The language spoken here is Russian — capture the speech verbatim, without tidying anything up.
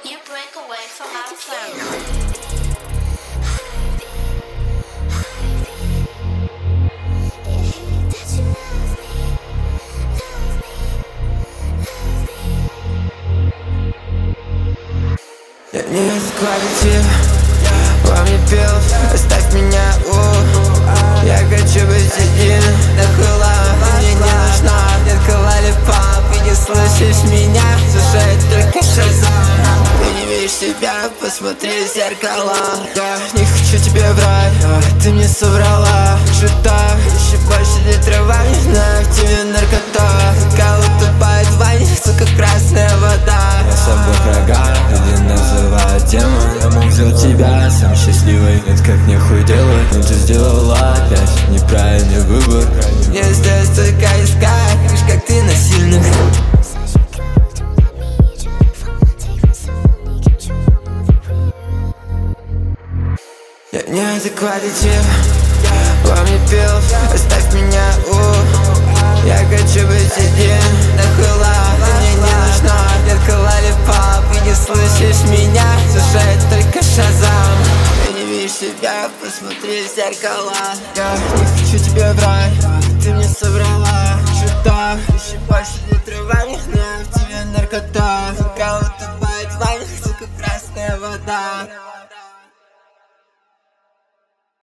You break away from our plan. Я не складите, во мне пел, оставь меня, у я хочу быть один, нахула, ты мне не нужна. Детка лолипоп, и не слышишь меня, слушает только шазам. Ты не видишь себя, посмотри в зеркало. Я не хочу тебе врать, ты мне соврала. Что-то еще больше не трава, не знаю, в тебе наркота. Кого утопает в ванне, сука, красная вода. Я с собой врага, или называют демон. Я мог взять тебя, сам счастливый, нет, как нехуй делать. Но ты сделала опять неправильный выбор. Мне осталось только искать, лишь как ты на сильных. Я неадекватен, во мне пел, оставь меня, у я хочу быть один, нахула, ты мне не нужна. Детка лолипоп, и не слышишь меня, слушает только шазам. Ты не видишь себя, посмотри в зеркало. Я не хочу тебе врать, ты мне соврала. Что-то еще больше не трава, не знаю, в тебе наркота.